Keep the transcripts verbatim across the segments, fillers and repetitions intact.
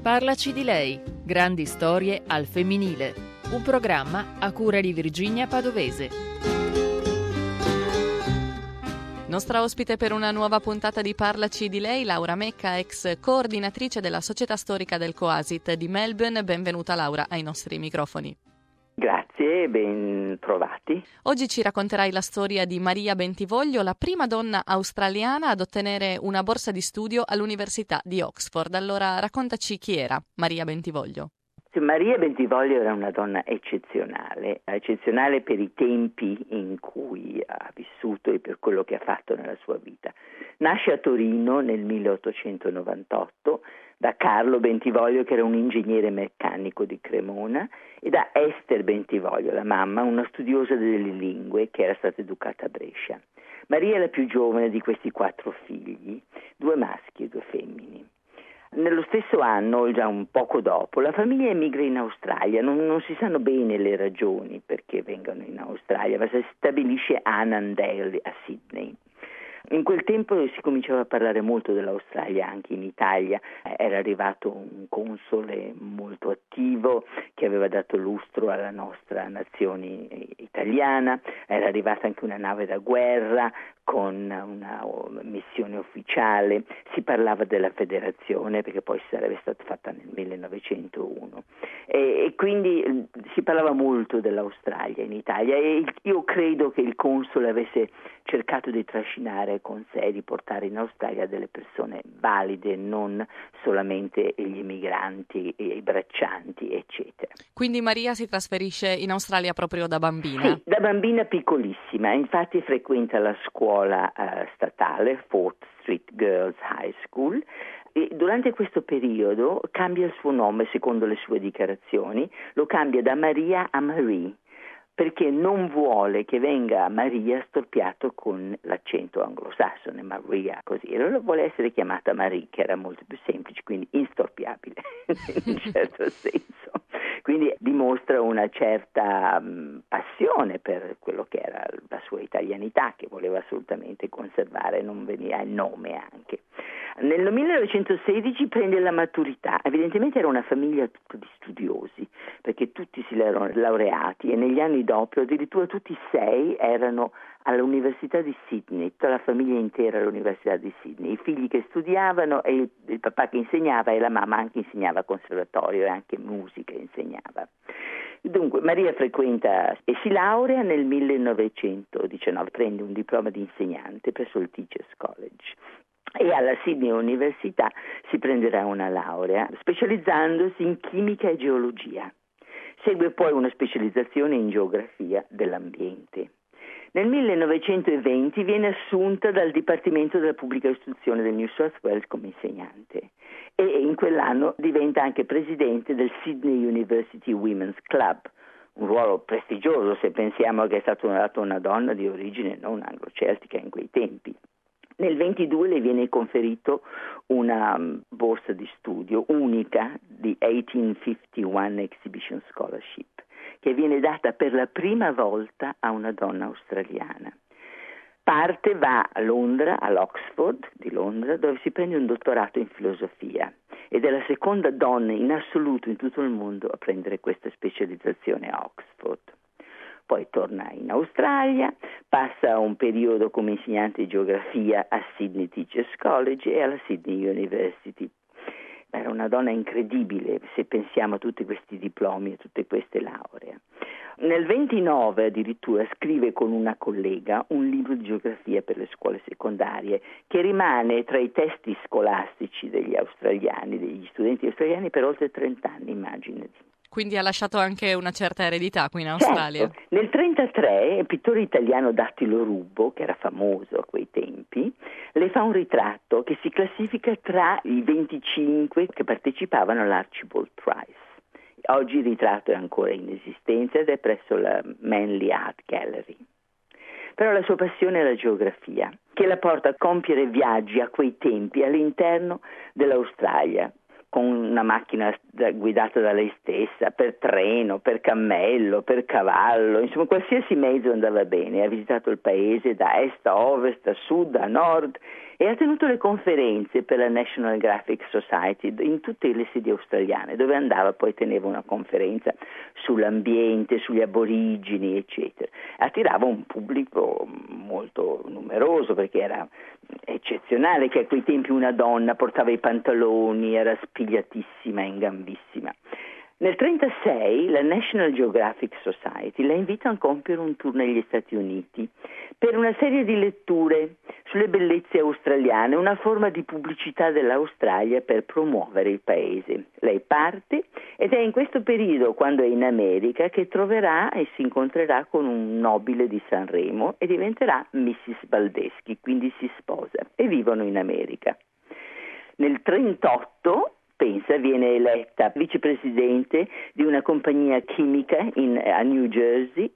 Parlaci di lei, grandi storie al femminile, un programma a cura di Virginia Padovese. Nostra ospite per una nuova puntata di Parlaci di lei, Laura Mecca, ex coordinatrice della Società Storica del Coasit di Melbourne. Benvenuta Laura ai nostri microfoni. Grazie, ben trovati. Oggi ci racconterai la storia di Maria Bentivoglio, la prima donna australiana ad ottenere una borsa di studio all'Università di Oxford. Allora raccontaci chi era Maria Bentivoglio. Maria Bentivoglio era una donna eccezionale, eccezionale per i tempi in cui ha vissuto e per quello che ha fatto nella sua vita. Nasce a Torino nel milleottocentonovantotto da Carlo Bentivoglio, che era un ingegnere meccanico di Cremona, e da Esther Bentivoglio, la mamma, una studiosa delle lingue che era stata educata a Brescia. Maria è la più giovane di questi quattro figli, due maschi e due femmine. Nello stesso anno, già un poco dopo, la famiglia emigra in Australia. Non, non si sanno bene le ragioni perché vengano in Australia, ma si stabilisce a Annandale, a Sydney. In quel tempo si cominciava a parlare molto dell'Australia anche in Italia. Era arrivato un console molto attivo che aveva dato lustro alla nostra nazione italiana. Era arrivata anche una nave da guerra con una missione ufficiale. Si parlava della federazione perché poi sarebbe stata fatta nel millenovecentouno e, e quindi si parlava molto dell'Australia in Italia, e io credo che il console avesse cercato di trascinare con sé, di portare in Australia delle persone valide, non solamente gli emigranti, i braccianti, eccetera. Quindi Maria si trasferisce in Australia proprio da bambina? Sì, da bambina piccolissima, infatti frequenta la scuola uh, statale, Fourth Street Girls High School, e durante questo periodo cambia il suo nome secondo le sue dichiarazioni, lo cambia da Maria a Marie, perché non vuole che venga Maria storpiato con l'accento anglosassone, Maria, così. E allora vuole essere chiamata Marie, che era molto più semplice, quindi instorpiabile, in un certo senso. Quindi dimostra una certa um, passione per quello che era la sua italianità, che voleva assolutamente conservare, non veniva il nome anche. Nel millenovecentosedici prende la maturità. Evidentemente era una famiglia tutta di studiosi, perché tutti si erano laureati e negli anni dopo addirittura tutti e sei erano all'Università di Sydney, tutta la famiglia intera all'Università di Sydney, i figli che studiavano e il, il papà che insegnava e la mamma anche insegnava al conservatorio e anche musica insegnava. Dunque Maria frequenta e si laurea nel millenovecentodiciannove, prende un diploma di insegnante presso il Teachers College. E alla Sydney Università si prenderà una laurea specializzandosi in chimica e geologia. Segue poi una specializzazione in geografia dell'ambiente. Nel millenovecentoventi viene assunta dal Dipartimento della Pubblica Istruzione del New South Wales come insegnante e in quell'anno diventa anche presidente del Sydney University Women's Club, un ruolo prestigioso se pensiamo che è stata una, una donna di origine non anglo-celtica in quei tempi. Nel ventidue le viene conferito una borsa di studio unica di milleottocentocinquantuno Exhibition Scholarship, che viene data per la prima volta a una donna australiana. Parte, va a Londra, all'Oxford di Londra, dove si prende un dottorato in filosofia ed è la seconda donna in assoluto in tutto il mondo a prendere questa specializzazione a Oxford. Poi torna in Australia, passa un periodo come insegnante di geografia a Sydney Teachers College e alla Sydney University. Era una donna incredibile se pensiamo a tutti questi diplomi e tutte queste lauree. Nel ventinove addirittura scrive con una collega un libro di geografia per le scuole secondarie che rimane tra i testi scolastici degli australiani, degli studenti australiani per oltre trent'anni, immaginati. Quindi ha lasciato anche una certa eredità qui in Australia. Certo. Nel trentatré il pittore italiano Dattilo Rubbo, che era famoso a quei tempi, le fa un ritratto che si classifica tra i venticinque che partecipavano all'Archibald Prize. Oggi il ritratto è ancora in esistenza ed è presso la Manly Art Gallery. Però la sua passione è la geografia, che la porta a compiere viaggi a quei tempi all'interno dell'Australia, con una macchina guidata da lei stessa, per treno, per cammello, per cavallo, insomma qualsiasi mezzo andava bene. Ha visitato il paese da est a ovest, da sud a nord e ha tenuto le conferenze per la National Geographic Society in tutte le sedi australiane, dove andava poi teneva una conferenza sull'ambiente, sugli aborigini, eccetera. Attirava un pubblico molto numeroso perché era eccezionale che a quei tempi una donna portava i pantaloni, era spigliatissima e ingambissima. Nel trentasei la National Geographic Society la invita a compiere un tour negli Stati Uniti per una serie di letture sulle bellezze australiane, una forma di pubblicità dell'Australia per promuovere il paese. Lei parte ed è in questo periodo, quando è in America, che troverà e si incontrerà con un nobile di Sanremo e diventerà missus Baldeschi, quindi si sposa e vivono in America. Nel trentotto pensa, viene eletta vicepresidente di una compagnia chimica in, a New Jersey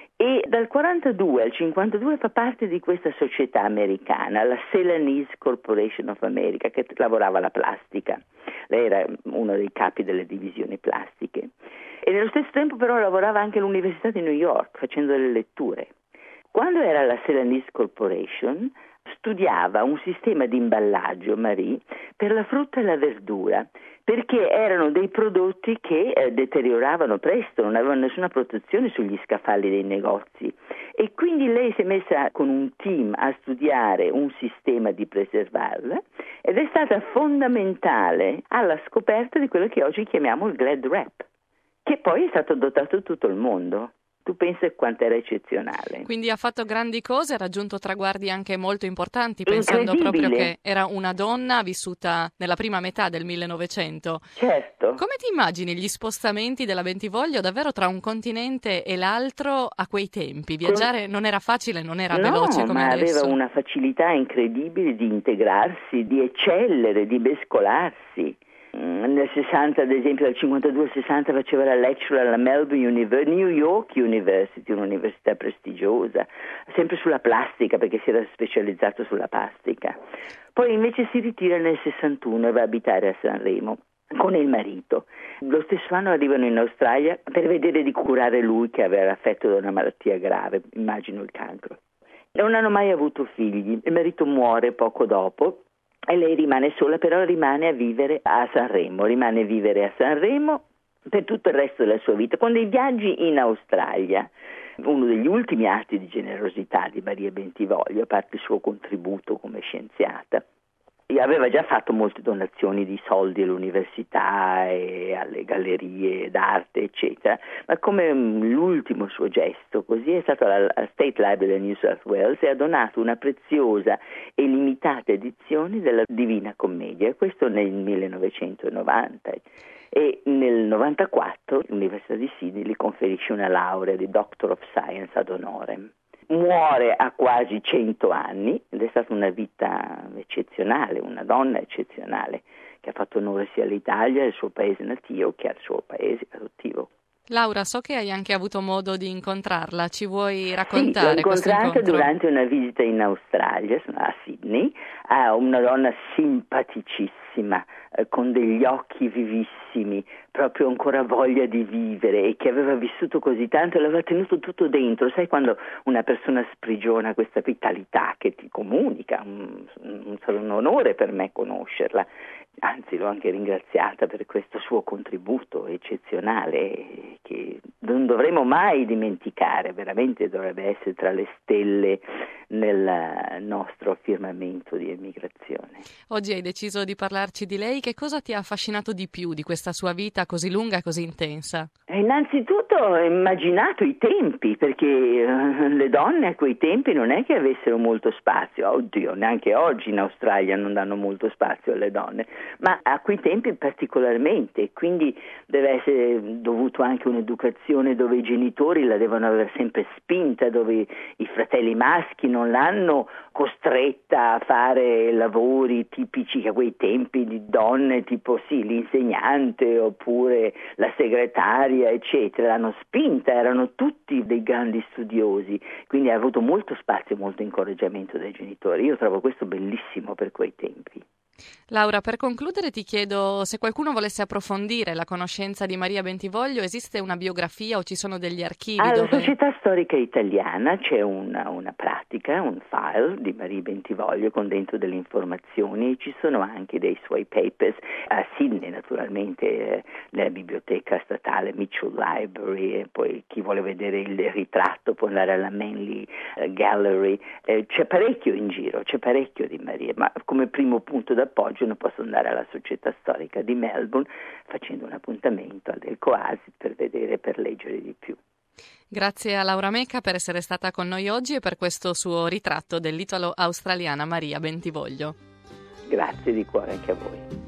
e dal quarantadue al cinquantadue fa parte di questa società americana, la Celanese Corporation of America, che lavorava alla plastica. Lei era uno dei capi delle divisioni plastiche e nello stesso tempo però lavorava anche all'Università di New York facendo delle letture. Quando era alla Celanese Corporation studiava un sistema di imballaggio, Marie, per la frutta e la verdura, perché erano dei prodotti che eh, deterioravano presto, non avevano nessuna protezione sugli scaffali dei negozi. E quindi lei si è messa con un team a studiare un sistema di preservarla ed è stata fondamentale alla scoperta di quello che oggi chiamiamo il Glad Wrap, che poi è stato adottato in tutto il mondo. Tu pensi quanto era eccezionale. Quindi ha fatto grandi cose, ha raggiunto traguardi anche molto importanti, pensando proprio che era una donna vissuta nella prima metà del millenovecento. Certo. Come ti immagini gli spostamenti della Bentivoglio davvero tra un continente e l'altro a quei tempi? Viaggiare Con... non era facile, non era no, veloce come ma adesso. Aveva una facilità incredibile di integrarsi, di eccellere, di mescolarsi. Nel sessanta, ad esempio, dal cinquantadue al sessanta faceva la lecturer alla Melbourne University, New York University, un'università prestigiosa, sempre sulla plastica perché si era specializzato sulla plastica. Poi invece si ritira nel sessantuno e va a abitare a Sanremo con il marito. Lo stesso anno arrivano in Australia per vedere di curare lui che aveva affetto da una malattia grave, immagino il cancro. Non hanno mai avuto figli, il marito muore poco dopo. E lei rimane sola, però rimane a vivere a Sanremo, rimane a vivere a Sanremo per tutto il resto della sua vita, con dei viaggi in Australia. Uno degli ultimi atti di generosità di Maria Bentivoglio, a parte il suo contributo come scienziata. E aveva già fatto molte donazioni di soldi all'università e alle gallerie d'arte, eccetera, ma come l'ultimo suo gesto, così, è stato al State Library del New South Wales e ha donato una preziosa e limitata edizione della Divina Commedia, questo nel millenovecentonovanta. E nel novantaquattro l'Università di Sydney gli conferisce una laurea di Doctor of Science ad honorem. Muore a quasi cento anni ed è stata una vita eccezionale, una donna eccezionale che ha fatto onore sia all'Italia, al suo paese nativo, che al suo paese adottivo. Laura, so che hai anche avuto modo di incontrarla, ci vuoi raccontare? Sì, l'ho incontrata questo durante una visita in Australia, sono a Sydney, a una donna simpaticissima, eh, con degli occhi vivissimi, proprio ancora voglia di vivere e che aveva vissuto così tanto e l'aveva tenuto tutto dentro. Sai quando una persona sprigiona questa vitalità che ti comunica, un, un, sarà un onore per me conoscerla. Anzi, l'ho anche ringraziata per questo suo contributo eccezionale che non dovremo mai dimenticare, veramente dovrebbe essere tra le stelle nel nostro firmamento di emigrazione. Oggi hai deciso di parlarci di lei, che cosa ti ha affascinato di più di questa sua vita così lunga e così intensa? Innanzitutto ho immaginato i tempi, perché uh, le donne a quei tempi non è che avessero molto spazio, oddio, neanche oggi in Australia non danno molto spazio alle donne, ma a quei tempi particolarmente, quindi deve essere dovuto anche un'educazione dove i genitori la devono aver sempre spinta, dove i fratelli maschi non l'hanno costretta a fare lavori tipici a quei tempi di donne, tipo sì, l'insegnante oppure la segretaria, eccetera. L'hanno spinta, erano tutti dei grandi studiosi, quindi ha avuto molto spazio e molto incoraggiamento dai genitori. Io trovo questo bellissimo per quei tempi. Laura, per concludere ti chiedo se qualcuno volesse approfondire la conoscenza di Maria Bentivoglio, esiste una biografia o ci sono degli archivi? Alla dove... Società Storica Italiana c'è una, una pratica storica, un file di Maria Bentivoglio con dentro delle informazioni, ci sono anche dei suoi papers a Sydney, naturalmente, eh, nella biblioteca statale Mitchell Library, e poi chi vuole vedere il ritratto può andare alla Manley eh, Gallery. Eh, c'è parecchio in giro, c'è parecchio di Maria, ma come primo punto d'appoggio non posso andare alla Società Storica di Melbourne facendo un appuntamento al Del Coasit per vedere, per leggere di più. Grazie a Laura Meca per essere stata con noi oggi e per questo suo ritratto dell'italo-australiana Maria Bentivoglio. Grazie di cuore anche a voi.